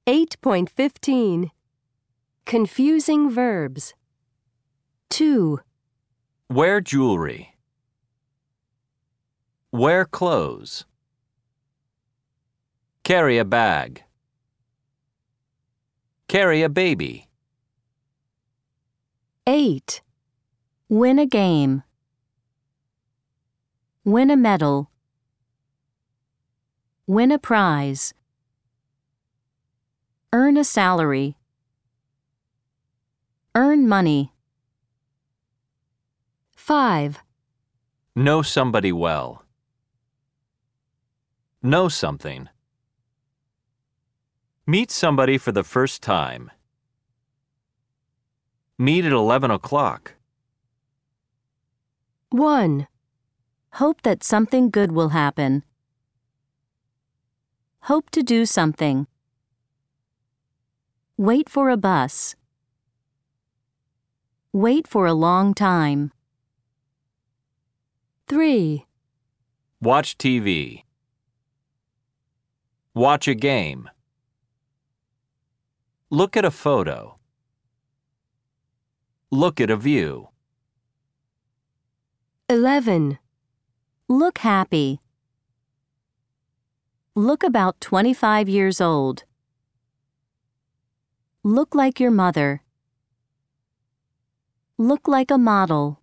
8.15. Confusing verbs. 2. Wear jewelry. Wear clothes. Carry a bag. Carry a baby. 8. Win a game. Win a medal. Win a prize. Earn a salary. Earn money. 5. Know somebody well. Know something. Meet somebody for the first time. Meet at 11 o'clock. 1. Hope that something good will happen. Hope to do something. Wait for a bus. Wait for a long time. 3. Watch TV. Watch a game. Look at a photo. Look at a view. 11. Look happy. Look about 25 years old. Look like your mother. Look like a model.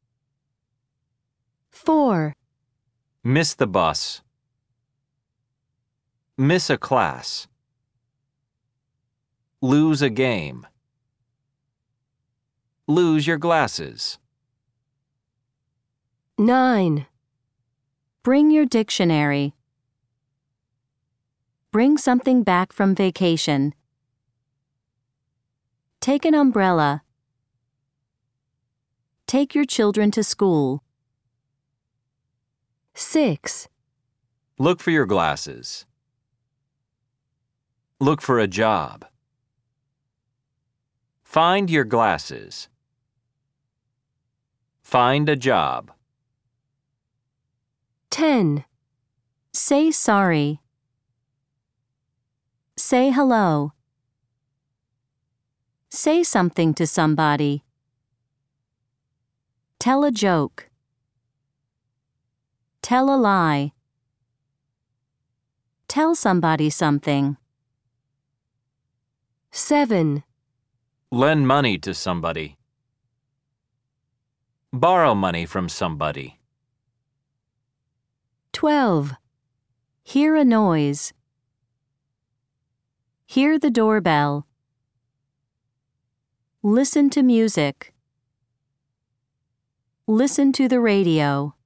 4. Miss the bus. Miss a class. Lose a game. Lose your glasses. 9. Bring your dictionary. Bring something back from vacation. Take an umbrella. Take your children to school. 6. Look for your glasses. Look for a job. Find your glasses. Find a job. 10. Say sorry. Say hello. Say something to somebody. Tell a joke. Tell a lie. Tell somebody something. 7. Lend money to somebody. Borrow money from somebody. 12. Hear a noise. Hear the doorbell. Listen to music. Listen to the radio.